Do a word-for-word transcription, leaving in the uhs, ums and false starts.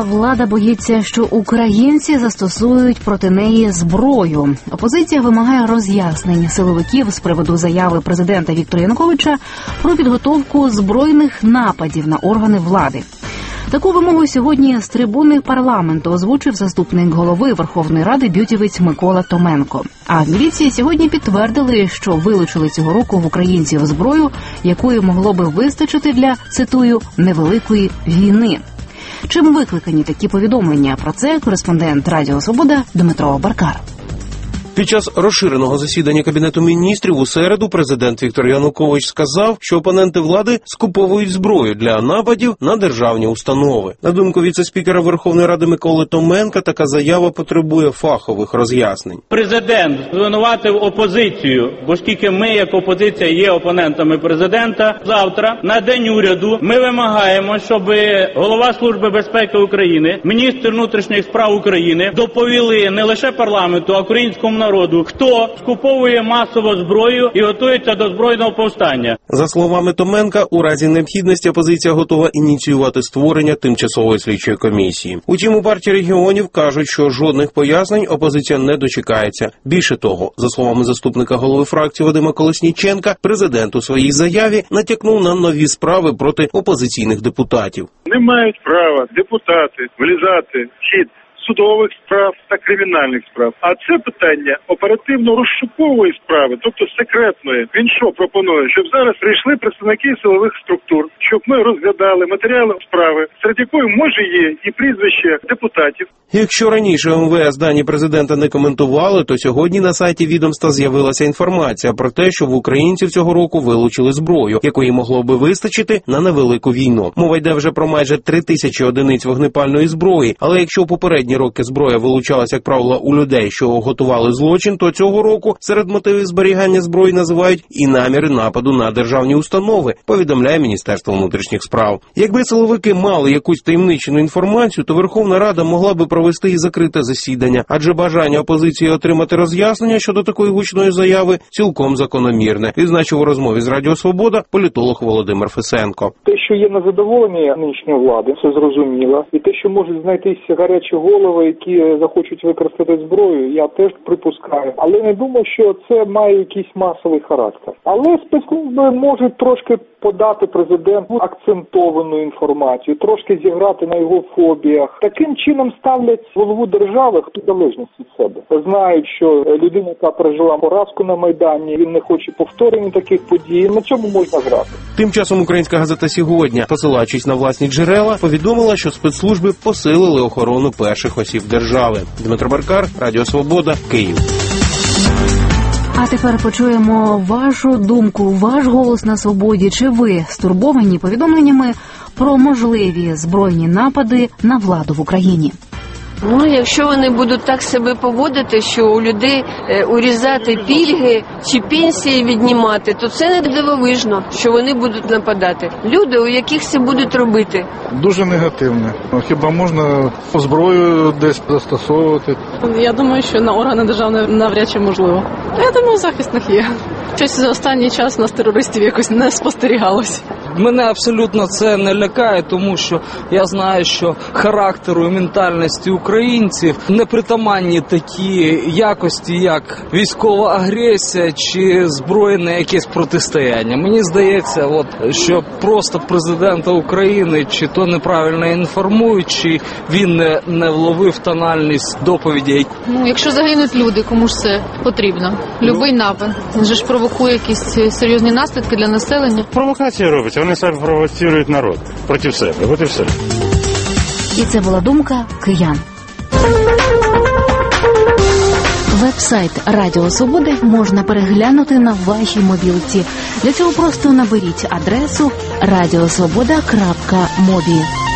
Влада боїться, що українці застосують проти неї зброю. Опозиція вимагає роз'яснень силовиків з приводу заяви президента Віктора Януковича про підготовку збройних нападів на органи влади. Таку вимогу сьогодні з трибуни парламенту озвучив заступник голови Верховної Ради бютівець Микола Томенко. А в міліції сьогодні підтвердили, що вилучили цього року в українців зброю, якої могло би вистачити для, цитую, невеликої війни. Чим викликані такі повідомлення? Про це кореспондент Радіо Свобода Дмитро Баркар. Під час розширеного засідання Кабінету міністрів у середу президент Віктор Янукович сказав, що опоненти влади скуповують зброю для нападів на державні установи. На думку віце-спікера Верховної Ради Миколи Томенка, така заява потребує фахових роз'яснень. Президент звинуватив опозицію, оскільки ми, як опозиція, є опонентами президента. Завтра, на День уряду, ми вимагаємо, щоб голова Служби безпеки України, міністр внутрішніх справ України доповіли не лише парламенту, а українському народу, хто скуповує масово зброю і готується до збройного повстання. За словами Томенка, у разі необхідності опозиція готова ініціювати створення тимчасової слідчої комісії. Утім, у партії регіонів кажуть, що жодних пояснень опозиція не дочекається. Більше того, за словами заступника голови фракції Вадима Колесніченка, президент у своїй заяві натякнув на нові справи проти опозиційних депутатів. Не мають права депутати влізати в хід судових справ та кримінальних справ. А це питання оперативно-розшукової справи, тобто секретної. Він що пропонує? Щоб зараз прийшли представники силових структур, щоб ми розглядали матеріали справи, серед якої може є і прізвище депутатів. Якщо раніше ем ве ес дані президента не коментували, то сьогодні на сайті відомства з'явилася інформація про те, що в українців цього року вилучили зброю, якої могло би вистачити на невелику війну. Мова йде вже про майже три тисячі одиниць вогнепальної зброї, але якщо попередні роки зброя вилучалась, як правило, у людей, що готували злочин, то цього року серед мотивів зберігання зброї називають і наміри нападу на державні установи, повідомляє Міністерство внутрішніх справ. Якби силовики мали якусь таємничену інформацію, то Верховна Рада могла би провести і закрите засідання, адже бажання опозиції отримати роз'яснення щодо такої гучної заяви цілком закономірне, відзначив у розмові з Радіо Свобода політолог Володимир Фесенко. Те, що є незадоволення нинішньої влади, це зрозуміло, і те, що можуть знайтися гарячі голови, які захочуть використати зброю, я теж припускаю. Але не думаю, що це має якийсь масовий характер. Але спецслужби можуть трошки подати президенту акцентовану інформацію, трошки зіграти на його фобіях. Таким чином ставлять голову держави хто залежність від себе. Знають, що людина, яка пережила поразку на Майдані, він не хоче повторення таких подій. На цьому можна грати. Тим часом українська газета «Сьогодні», посилаючись на власні джерела, повідомила, що спецслужби посилили охорону перших осіб держави. Дмитро Баркар, Радіо Свобода, Київ. А тепер почуємо вашу думку, ваш голос на свободі. Чи ви стурбовані повідомленнями про можливі збройні напади на владу в Україні? Ну, якщо вони будуть так себе поводити, що у людей е, урізати пільги чи пенсії віднімати, то це не дивовижно, що вони будуть нападати. Люди, у яких це будуть робити. Дуже негативне. Хіба можна зброю десь застосовувати? Я думаю, що на органи державної навряд чи можливо. Я думаю, захист них є. Щось за останній час у нас терористів якось не спостерігалось. Мене абсолютно це не лякає, тому що я знаю, що характеру і ментальності українців не притаманні такі якості, як військова агресія чи збройне якесь протистояння. Мені здається, от, що просто президента України чи то неправильно інформують, чи він не, не вловив тональність доповідей. Ну, якщо загинуть люди, кому ж це потрібно? Любий напад. Він же ж провокує якісь серйозні наслідки для населення. Провокація робиться. Вони самі провоцірують народ проти себе. От і все. І це була думка киян. Веб-сайт Радіо Свободи можна переглянути на вашій мобілці. Для цього просто наберіть адресу радіосвобода крапка мобі.